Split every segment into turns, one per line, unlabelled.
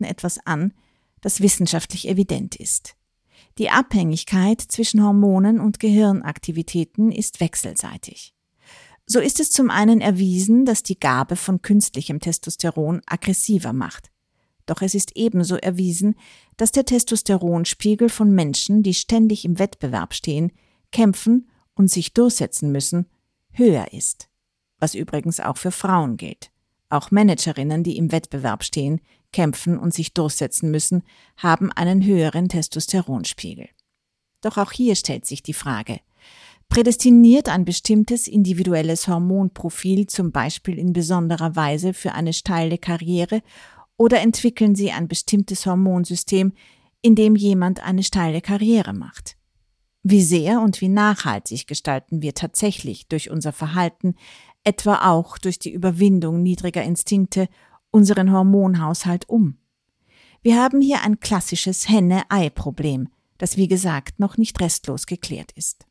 Daten etwas an, das wissenschaftlich evident ist. Die Abhängigkeit zwischen Hormonen und Gehirnaktivitäten ist wechselseitig. So ist es zum einen erwiesen, dass die Gabe von künstlichem Testosteron aggressiver macht. Doch es ist ebenso erwiesen, dass der Testosteronspiegel von Menschen, die ständig im Wettbewerb stehen, kämpfen und sich durchsetzen müssen, höher ist. Was übrigens auch für Frauen gilt. Auch Managerinnen, die im Wettbewerb stehen, kämpfen und sich durchsetzen müssen, haben einen höheren Testosteronspiegel. Doch auch hier stellt sich die Frage: Prädestiniert ein bestimmtes individuelles Hormonprofil zum Beispiel in besonderer Weise für eine steile Karriere oder entwickeln sie ein bestimmtes Hormonsystem, in dem jemand eine steile Karriere macht? Wie sehr und wie nachhaltig gestalten wir tatsächlich durch unser Verhalten, etwa auch durch die Überwindung niedriger Instinkte, unseren Hormonhaushalt um? Wir haben hier ein klassisches Henne-Ei-Problem, das wie gesagt noch nicht restlos geklärt ist.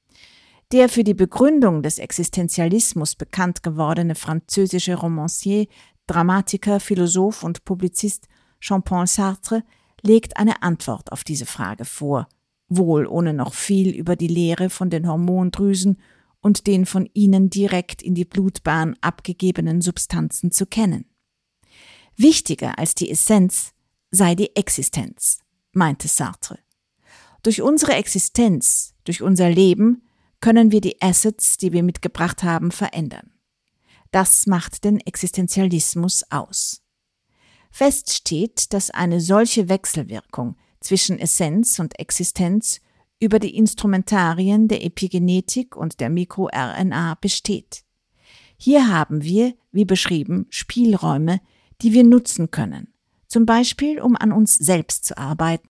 Der für die Begründung des Existenzialismus bekannt gewordene französische Romancier, Dramatiker, Philosoph und Publizist Jean-Paul Sartre legt eine Antwort auf diese Frage vor, wohl ohne noch viel über die Lehre von den Hormondrüsen und den von ihnen direkt in die Blutbahn abgegebenen Substanzen zu kennen. Wichtiger als die Essenz sei die Existenz, meinte Sartre. Durch unsere Existenz, durch unser Leben können wir die Assets, die wir mitgebracht haben, verändern. Das macht den Existenzialismus aus. Fest steht, dass eine solche Wechselwirkung zwischen Essenz und Existenz über die Instrumentarien der Epigenetik und der MikroRNA besteht. Hier haben wir, wie beschrieben, Spielräume, die wir nutzen können, zum Beispiel um an uns selbst zu arbeiten